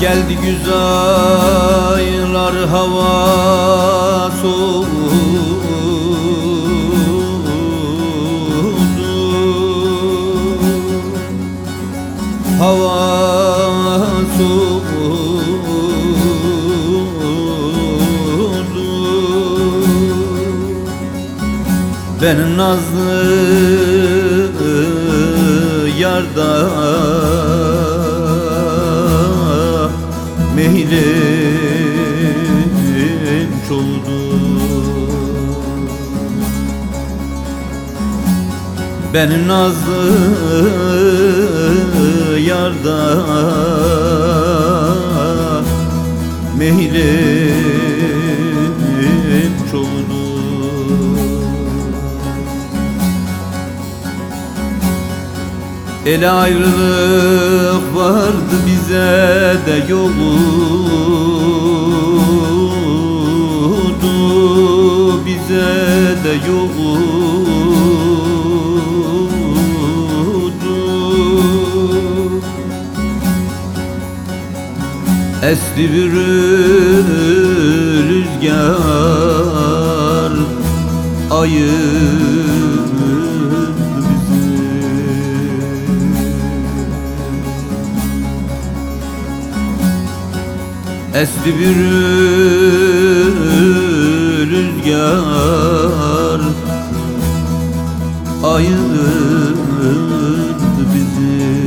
Geldi güzel aylar, hava soğudu, hava soğudu. Benim nazlı yarda meylim çoldu. Benim nazlı yarda meylim çoldu. El ayrılık vardı bize de yoktu, bize de yoktu. Esti bir rüzgar, ayırdı bizi. Esti bir rüzgar, ayırdı bizi.